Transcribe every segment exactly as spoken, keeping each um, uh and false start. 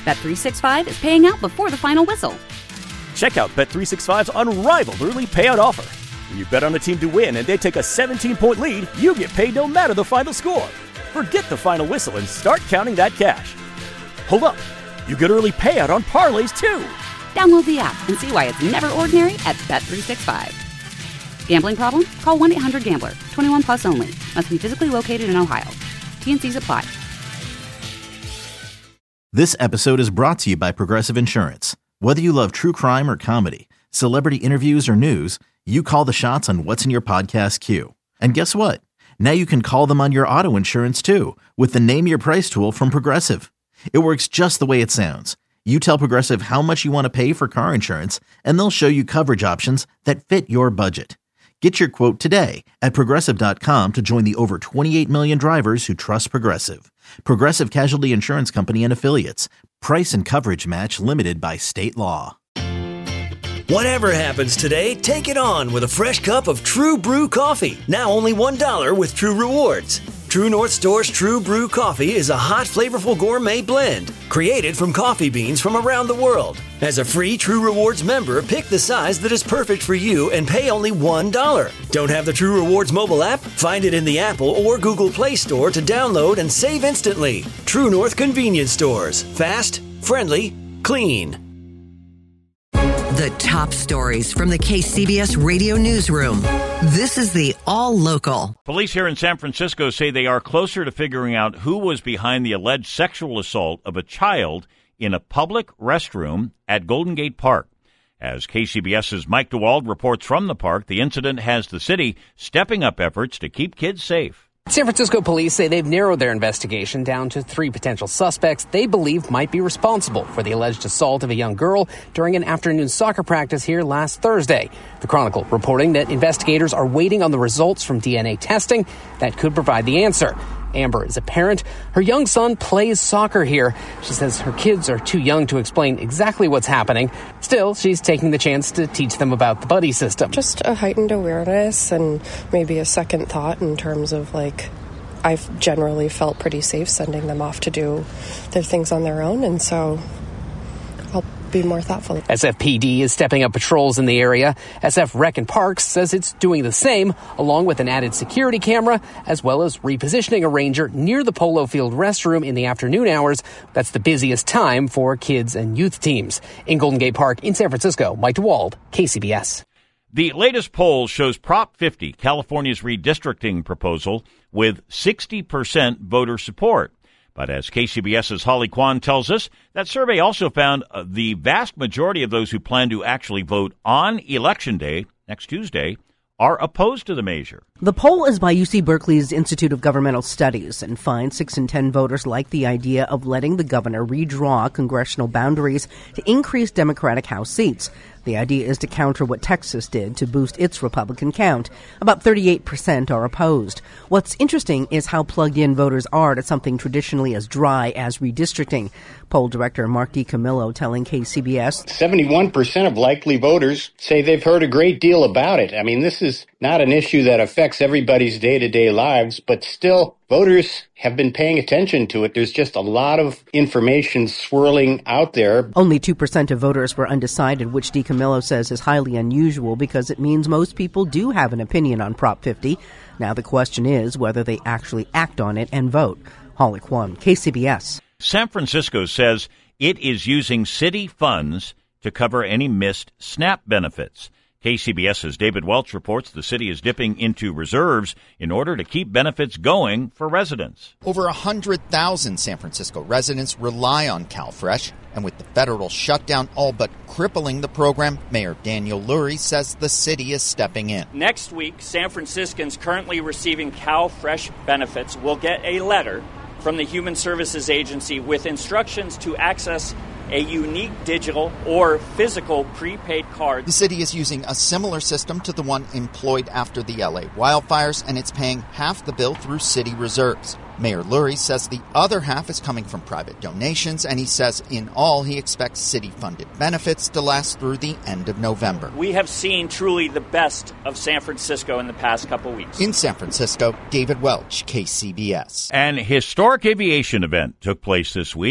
Bet three sixty-five is paying out before the final whistle. Check out Bet three sixty-five's unrivaled early payout offer. When you bet on a team to win and they take a seventeen-point lead, you get paid no matter the final score. Forget the final whistle and start counting that cash. Hold up. You get early payout on parlays, too. Download the app and see why it's never ordinary at Bet three sixty-five. Gambling problem? Call one eight hundred gambler. twenty-one plus only. Must be physically located in Ohio. T N Cs apply. This episode is brought to you by Progressive Insurance. Whether you love true crime or comedy, celebrity interviews or news, you call the shots on what's in your podcast queue. And guess what? Now you can call them on your auto insurance too with the Name Your Price tool from Progressive. It works just the way it sounds. You tell Progressive how much you want to pay for car insurance, and they'll show you coverage options that fit your budget. Get your quote today at Progressive dot com to join the over twenty-eight million drivers who trust Progressive. Progressive Casualty Insurance Company and Affiliates. Price and coverage match limited by state law. Whatever happens today, take it on with a fresh cup of True Brew coffee. Now only one dollar with True Rewards. True North Store's True Brew coffee is a hot, flavorful gourmet blend created from coffee beans from around the world. As a free True Rewards member, pick the size that is perfect for you and pay only one dollar. Don't have the True Rewards mobile app? Find it in the Apple or Google Play Store to download and save instantly. True North Convenience Stores. Fast, friendly, clean. The top stories from the K C B S Radio Newsroom. This is the All Local. Police here in San Francisco say they are closer to figuring out who was behind the alleged sexual assault of a child in a public restroom at Golden Gate Park. As KCBS's Mike DeWald reports from the park, the incident has the city stepping up efforts to keep kids safe. San Francisco police say they've narrowed their investigation down to three potential suspects they believe might be responsible for the alleged assault of a young girl during an afternoon soccer practice here last Thursday. The Chronicle reporting that investigators are waiting on the results from D N A testing that could provide the answer. Amber is a parent. Her young son plays soccer here. She says her kids are too young to explain exactly what's happening. Still, she's taking the chance to teach them about the buddy system. Just a heightened awareness and maybe a second thought in terms of, like, I've generally felt pretty safe sending them off to do their things on their own, and so I'll be more thoughtful. S F P D is stepping up patrols in the area. S F Rec and Parks says it's doing the same, along with an added security camera, as well as repositioning a ranger near the Polo Field restroom in the afternoon hours. That's the busiest time for kids and youth teams. In Golden Gate Park in San Francisco, Mike DeWald, K C B S. The latest poll shows Prop fifty, California's redistricting proposal, with sixty percent voter support. But as KCBS's Holly Kwan tells us, that survey also found uh, the vast majority of those who plan to actually vote on Election Day, next Tuesday, are opposed to the measure. The poll is by U C Berkeley's Institute of Governmental Studies and finds six in ten voters like the idea of letting the governor redraw congressional boundaries to increase Democratic House seats. The idea is to counter what Texas did to boost its Republican count. About thirty-eight percent are opposed. What's interesting is how plugged in voters are to something traditionally as dry as redistricting. Poll director Mark DiCamillo telling K C B S, seventy-one percent of likely voters say they've heard a great deal about it. I mean, this is not an issue that affects everybody's day-to-day lives, but still, voters have been paying attention to it. There's just a lot of information swirling out there. Only two percent of voters were undecided, which DiCamillo says is highly unusual because it means most people do have an opinion on Prop fifty. Now the question is whether they actually act on it and vote. Holly Kwan, K C B S. San Francisco says it is using city funds to cover any missed SNAP benefits. KCBS's David Welch reports the city is dipping into reserves in order to keep benefits going for residents. Over one hundred thousand San Francisco residents rely on CalFresh, and with the federal shutdown all but crippling the program, Mayor Daniel Lurie says the city is stepping in. Next week, San Franciscans currently receiving CalFresh benefits will get a letter from the Human Services Agency with instructions to access a unique digital or physical prepaid card. The city is using a similar system to the one employed after the L A wildfires, and it's paying half the bill through city reserves. Mayor Lurie says the other half is coming from private donations, and he says in all he expects city-funded benefits to last through the end of November. We have seen truly the best of San Francisco in the past couple weeks. In San Francisco, David Welch, K C B S. An historic aviation event took place this week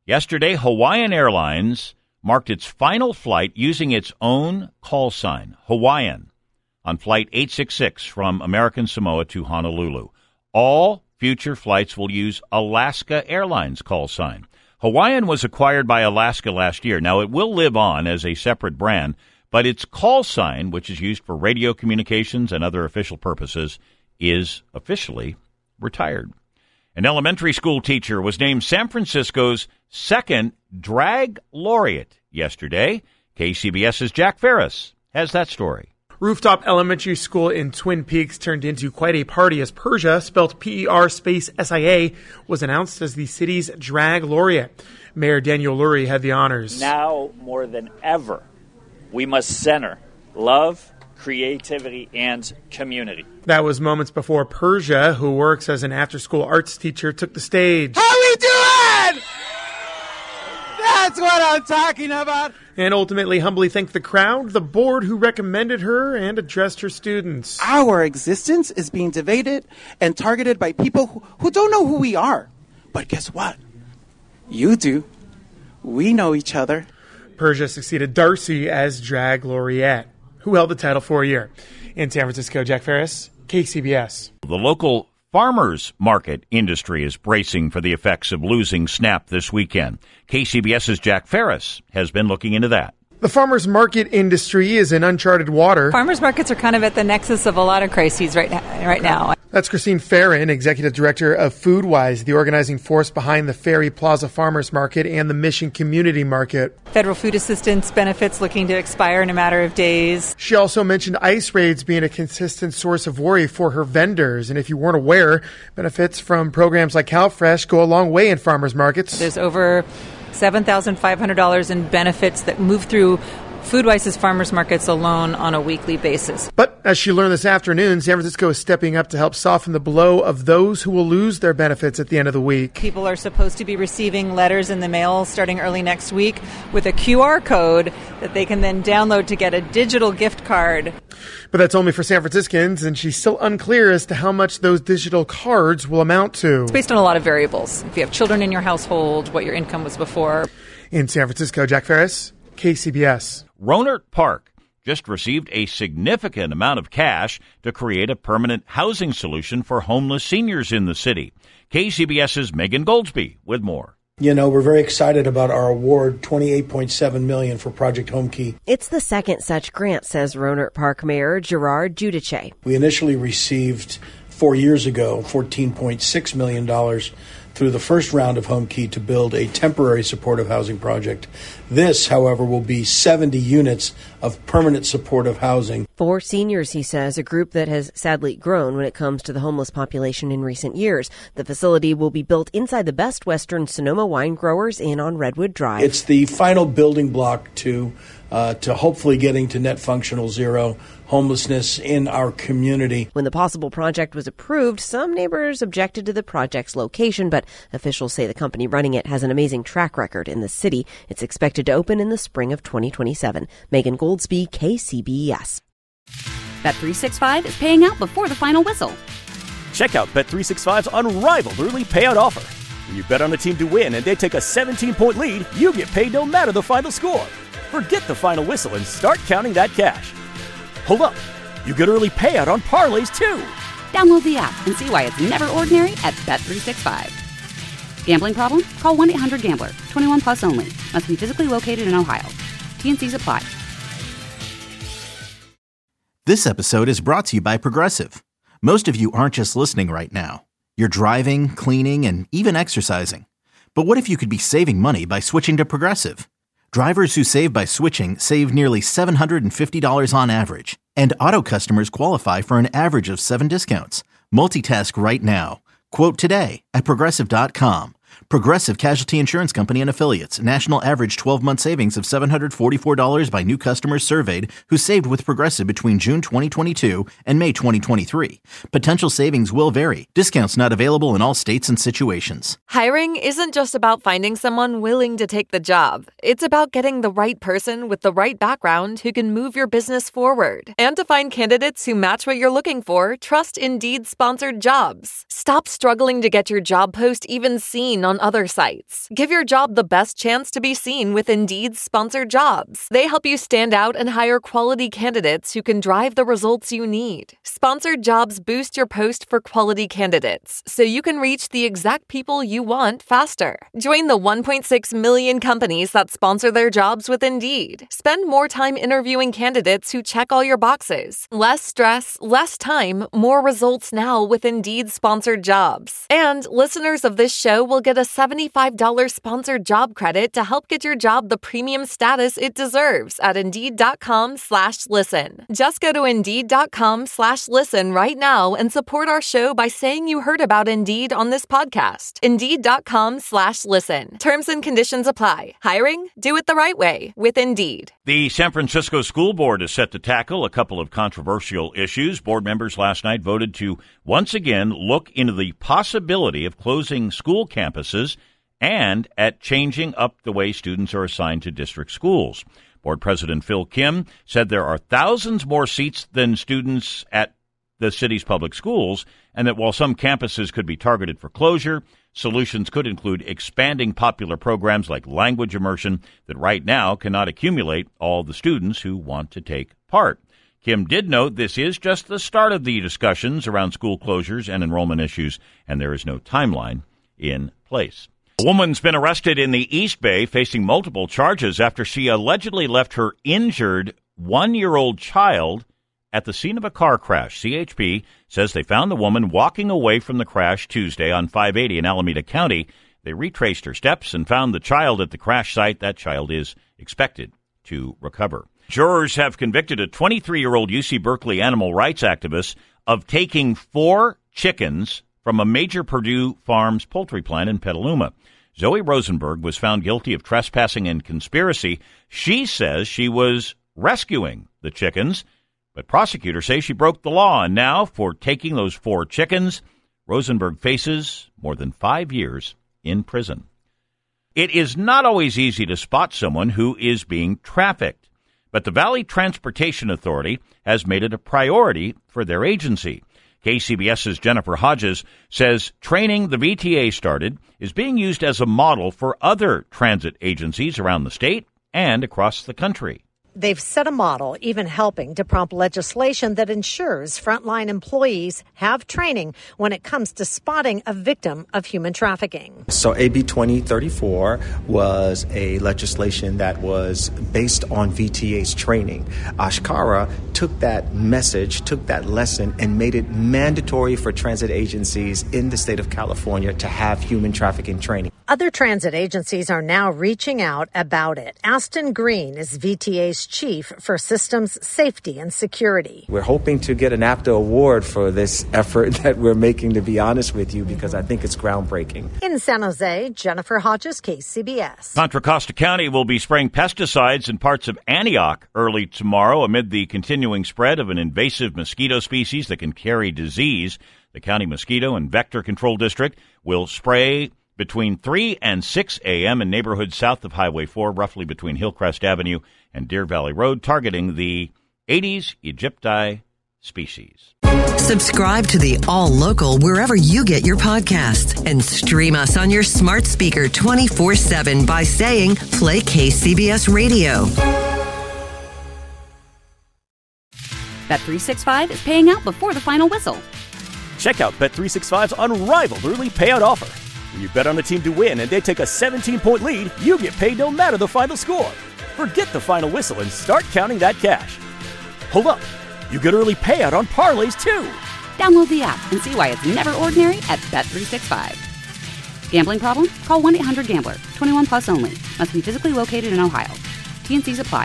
Yesterday, Hawaiian Airlines marked its final flight using its own call sign, Hawaiian, on Flight eight sixty-six from American Samoa to Honolulu. All future flights will use Alaska Airlines call sign. Hawaiian was acquired by Alaska last year. Now, it will live on as a separate brand, but its call sign, which is used for radio communications and other official purposes, is officially retired. An elementary school teacher was named San Francisco's second drag laureate yesterday. KCBS's Jack Ferris has that story. Rooftop Elementary School in Twin Peaks turned into quite a party as Persia, spelled P E R space S I A, was announced as the city's drag laureate. Mayor Daniel Lurie had the honors. Now more than ever, we must center love, creativity, and community. That was moments before Persia, who works as an after-school arts teacher, took the stage. How we doing? That's what I'm talking about. And ultimately humbly thanked the crowd, the board who recommended her, and addressed her students. Our existence is being debated and targeted by people who, who don't know who we are. But guess what? You do. We know each other. Persia succeeded Darcy as drag laureate, who held the title for a year. In San Francisco, Jack Ferris, K C B S. The local farmers market industry is bracing for the effects of losing SNAP this weekend. KCBS's Jack Ferris has been looking into that. The farmers market industry is in uncharted water. Farmers markets are kind of at the nexus of a lot of crises right now. Right now. That's Christine Farron, Executive Director of Foodwise, the organizing force behind the Ferry Plaza Farmers Market and the Mission Community Market. Federal food assistance benefits looking to expire in a matter of days. She also mentioned ICE raids being a consistent source of worry for her vendors. And if you weren't aware, benefits from programs like CalFresh go a long way in farmers markets. There's over seven thousand five hundred dollars in benefits that move through Foodwise's farmers markets alone on a weekly basis. But as she learned this afternoon, San Francisco is stepping up to help soften the blow of those who will lose their benefits at the end of the week. People are supposed to be receiving letters in the mail starting early next week with a Q R code that they can then download to get a digital gift card. But that's only for San Franciscans, and she's still unclear as to how much those digital cards will amount to. It's based on a lot of variables. If you have children in your household, what your income was before. In San Francisco, Jack Ferris, K C B S. Rohnert Park just received a significant amount of cash to create a permanent housing solution for homeless seniors in the city. KCBS's Megan Goldsby with more. You know, we're very excited about our award, twenty-eight point seven million dollars for Project Homekey. It's the second such grant, says Rohnert Park Mayor Gerard Giudice. We initially received four years ago fourteen point six million dollars through the first round of Homekey to build a temporary supportive housing project. This, however, will be seventy units of permanent supportive housing. For seniors, he says, a group that has sadly grown when it comes to the homeless population in recent years. The facility will be built inside the Best Western Sonoma Wine Growers Inn on Redwood Drive. It's the final building block to uh, to hopefully getting to net functional zero homelessness in our community. When the possible project was approved, some neighbors objected to the project's location, but officials say the company running it has an amazing track record in the city. It's expected to open in the spring of twenty twenty-seven. Megan Goldsby, K C B S. Bet three sixty-five is paying out before the final whistle. Check out Bet three sixty-five's unrivaled early payout offer. When you bet on a team to win and they take a seventeen-point lead, you get paid no matter the final score. Forget the final whistle and start counting that cash. Hold up, you get early payout on parlays too. Download the app and see why it's never ordinary at Bet three sixty-five. Gambling problem? Call one eight hundred gambler. twenty-one plus only. Must be physically located in Ohio. T N Cs apply. This episode is brought to you by Progressive. Most of you aren't just listening right now. You're driving, cleaning, and even exercising. But what if you could be saving money by switching to Progressive? Drivers who save by switching save nearly seven hundred fifty dollars on average. And auto customers qualify for an average of seven discounts. Multitask right now. Quote today at Progressive dot com. Progressive Casualty Insurance Company and Affiliates. National average twelve-month savings of seven hundred forty-four dollars by new customers surveyed who saved with Progressive between June twenty twenty-two and May twenty twenty-three. Potential savings will vary. Discounts not available in all states and situations. Hiring isn't just about finding someone willing to take the job. It's about getting the right person with the right background who can move your business forward. And to find candidates who match what you're looking for, trust Indeed-sponsored jobs. Stop struggling to get your job post even seen on other sites. Give your job the best chance to be seen with Indeed's sponsored jobs. They help you stand out and hire quality candidates who can drive the results you need. Sponsored jobs boost your post for quality candidates, so you can reach the exact people you want faster. Join the one point six million companies that sponsor their jobs with Indeed. Spend more time interviewing candidates who check all your boxes. Less stress, less time, more results now with Indeed sponsored jobs. And listeners of this show will get a seventy-five dollars sponsored job credit to help get your job the premium status it deserves at Indeed.com slash listen. Just go to Indeed.com slash listen right now and support our show by saying you heard about Indeed on this podcast. Indeed.com slash listen. Terms and conditions apply. Hiring? Do it the right way with Indeed. The San Francisco School Board is set to tackle a couple of controversial issues. Board members last night voted to once again look into the possibility of closing school campuses and at changing up the way students are assigned to district schools. Board President Phil Kim said there are thousands more seats than students at the city's public schools, and that while some campuses could be targeted for closure, solutions could include expanding popular programs like language immersion that right now cannot accumulate all the students who want to take part. Kim did note this is just the start of the discussions around school closures and enrollment issues, and there is no timeline in place. A woman's been arrested in the East Bay facing multiple charges after she allegedly left her injured one-year-old child at the scene of a car crash. C H P says they found the woman walking away from the crash Tuesday on five eighty in Alameda County. They retraced her steps and found the child at the crash site. That child is expected to recover. Jurors have convicted a twenty-three-year-old U C Berkeley animal rights activist of taking four chickens from a major Purdue Farms poultry plant in Petaluma. Zoe Rosenberg was found guilty of trespassing and conspiracy. She says she was rescuing the chickens, but prosecutors say she broke the law, and now for taking those four chickens, Rosenberg faces more than five years in prison. It is not always easy to spot someone who is being trafficked, but the Valley Transportation Authority has made it a priority for their agency. KCBS's Jennifer Hodges says training the V T A started is being used as a model for other transit agencies around the state and across the country. They've set a model, even helping to prompt legislation that ensures frontline employees have training when it comes to spotting a victim of human trafficking. So A B twenty thirty-four was a legislation that was based on V T A's training. Ashkara took that message, took that lesson, and made it mandatory for transit agencies in the state of California to have human trafficking training. Other transit agencies are now reaching out about it. Aston Green is V T A's chief for systems safety and security. We're hoping to get an APTA award for this effort that we're making, to be honest with you, because I think it's groundbreaking. In San Jose, Jennifer Hodges, K C B S. Contra Costa County will be spraying pesticides in parts of Antioch early tomorrow amid the continuing spread of an invasive mosquito species that can carry disease. The county mosquito and vector control district will spray between three and six a.m. in neighborhoods south of Highway four, roughly between Hillcrest Avenue and Deer Valley Road, targeting the Aedes aegypti species. Subscribe to the All Local wherever you get your podcasts and stream us on your smart speaker twenty-four seven by saying play K C B S Radio. Bet three sixty-five is paying out before the final whistle. Check out Bet three sixty-five's unrivaled early payout offer. When you bet on a team to win and they take a seventeen-point lead, you get paid no matter the final score. Forget the final whistle and start counting that cash. Hold up. You get early payout on parlays, too. Download the app and see why it's never ordinary at Bet three sixty-five. Gambling problem? Call one eight hundred gambler. twenty-one plus only. Must be physically located in Ohio. T N Cs apply.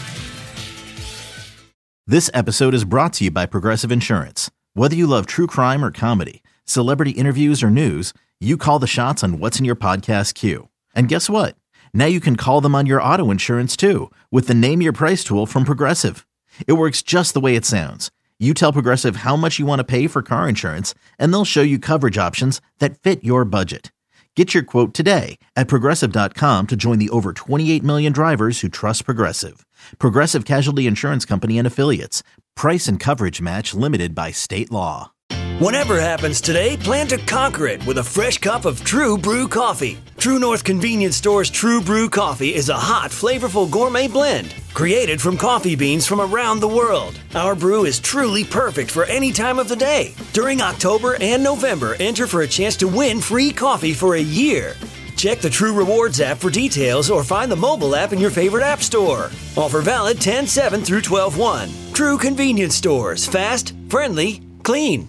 This episode is brought to you by Progressive Insurance. Whether you love true crime or comedy, celebrity interviews or news, you call the shots on what's in your podcast queue. And guess what? Now you can call them on your auto insurance too with the Name Your Price tool from Progressive. It works just the way it sounds. You tell Progressive how much you want to pay for car insurance, and they'll show you coverage options that fit your budget. Get your quote today at Progressive dot com to join the over twenty-eight million drivers who trust Progressive. Progressive Casualty Insurance Company and Affiliates. Price and coverage match limited by state law. Whatever happens today, plan to conquer it with a fresh cup of True Brew coffee. True North Convenience Store's True Brew coffee is a hot, flavorful gourmet blend created from coffee beans from around the world. Our brew is truly perfect for any time of the day. During October and November, enter for a chance to win free coffee for a year. Check the True Rewards app for details or find the mobile app in your favorite app store. Offer valid ten seven through twelve one. True Convenience Stores. Fast, friendly, clean.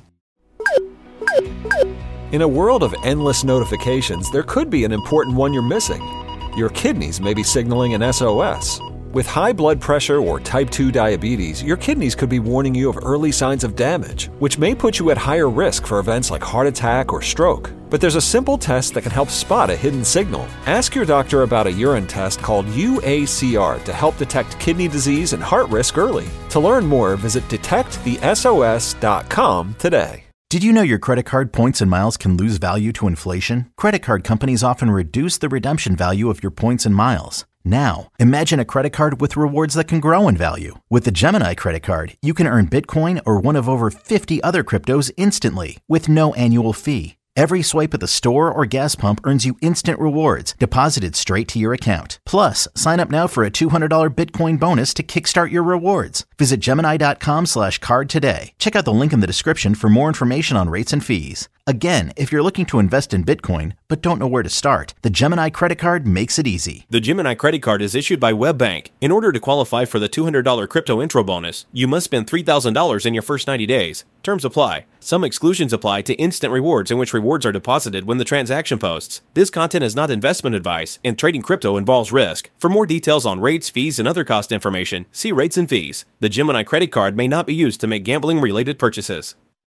In a world of endless notifications, there could be an important one you're missing. Your kidneys may be signaling an S O S. With high blood pressure or type two diabetes, your kidneys could be warning you of early signs of damage, which may put you at higher risk for events like heart attack or stroke. But there's a simple test that can help spot a hidden signal. Ask your doctor about a urine test called U A C R to help detect kidney disease and heart risk early. To learn more, visit detect the S O S dot com today. Did you know your credit card points and miles can lose value to inflation? Credit card companies often reduce the redemption value of your points and miles. Now, imagine a credit card with rewards that can grow in value. With the Gemini credit card, you can earn Bitcoin or one of over fifty other cryptos instantly with no annual fee. Every swipe at the store or gas pump earns you instant rewards deposited straight to your account. Plus, sign up now for a two hundred dollars Bitcoin bonus to kickstart your rewards. Visit Gemini.com slash card today. Check out the link in the description for more information on rates and fees. Again, if you're looking to invest in Bitcoin but don't know where to start, the Gemini credit card makes it easy. The Gemini credit card is issued by WebBank. In order to qualify for the two hundred dollars crypto intro bonus, you must spend three thousand dollars in your first ninety days. Terms apply. Some exclusions apply to instant rewards, in which rewards are deposited when the transaction posts. This content is not investment advice, and trading crypto involves risk. For more details on rates, fees, and other cost information, see rates and fees. The Gemini credit card may not be used to make gambling-related purchases.